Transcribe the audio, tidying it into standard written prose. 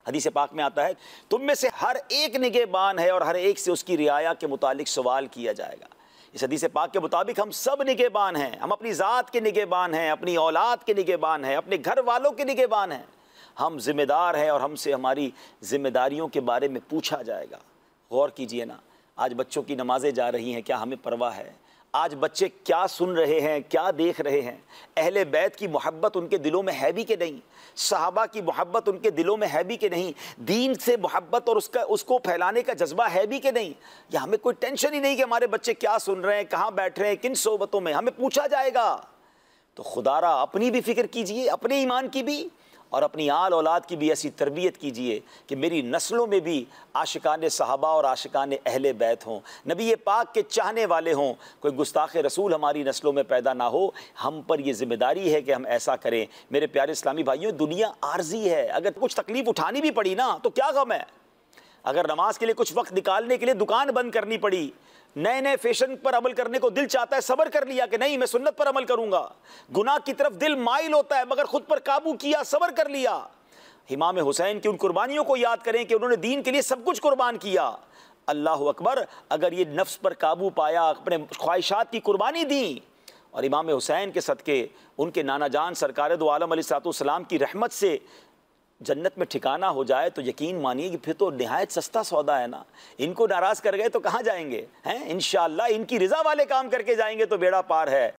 हदीस पाक में आता है, तुम में से हर एक निगहबान है और हर एक से उसकी रियाया के मुतालिक सवाल किया जाएगा। इस हदीस पाक के मुताबिक हम सब निगहबान हैं। हम अपनी ज़ात के निगहबान हैं, अपनी औलाद के निगहबान हैं, अपने घर वालों के निगहबान हैं। हम जिम्मेदार हैं और हमसे हमारी जिम्मेदारियों के बारे में पूछा जाएगा। गौर कीजिए ना, आज बच्चों की नमाज़ें जा रही हैं, क्या हमें परवाह है? आज बच्चे क्या सुन रहे हैं, क्या देख रहे हैं? अहले बैत की मोहब्बत उनके दिलों में है भी कि नहीं? सहाबा की मोहब्बत उनके दिलों में है भी कि नहीं? दीन से मोहब्बत और उसको फैलाने का जज्बा है भी कि नहीं? या हमें कोई टेंशन ही नहीं कि हमारे बच्चे क्या सुन रहे हैं, कहाँ बैठ रहे हैं, किन सोबतों में? हमें पूछा जाएगा। तो खुदारा अपनी भी फिक्र कीजिए, अपने ईमान की भी, और अपनी आल औलाद की भी ऐसी तरबियत कीजिए कि मेरी नस्लों में भी आशिकान सहाबा और आशिकान अहले बैत हों, नबी पाक के चाहने वाले हों, कोई गुस्ताख रसूल हमारी नस्लों में पैदा ना हो। हम पर यह जिम्मेदारी है कि हम ऐसा करें। मेरे प्यारे इस्लामी भाइयों, दुनिया आर्जी है। अगर कुछ तकलीफ उठानी भी पड़ी ना तो क्या गम है? अगर नमाज के लिए कुछ वक्त निकालने के लिए दुकान बंद करनी पड़ी, नए नए फैशन पर अमल करने को दिल चाहता है, सब्र कर लिया कि नहीं मैं सुन्नत पर अमल करूंगा। गुनाह की तरफ दिल माइल होता है मगर खुद पर काबू किया, सब्र कर लिया। इमाम हुसैन की उन कुर्बानियों को याद करें कि उन्होंने दीन के लिए सब कुछ कुर्बान किया। अल्लाह अकबर। अगर ये नफ्स पर काबू पाया, अपने ख्वाहिशात की कुर्बानी दी, और इमाम हुसैन के सदके उनके नाना जान सरकार दो आलम अलैहिस्सलाम की रहमत से जन्नत में ठिकाना हो जाए, तो यकीन मानिए कि फिर तो निहायत सस्ता सौदा है ना। इनको नाराज़ कर गए तो कहाँ जाएंगे? हैं, इंशाअल्लाह इनकी रज़ा वाले काम करके जाएंगे तो बेड़ा पार है।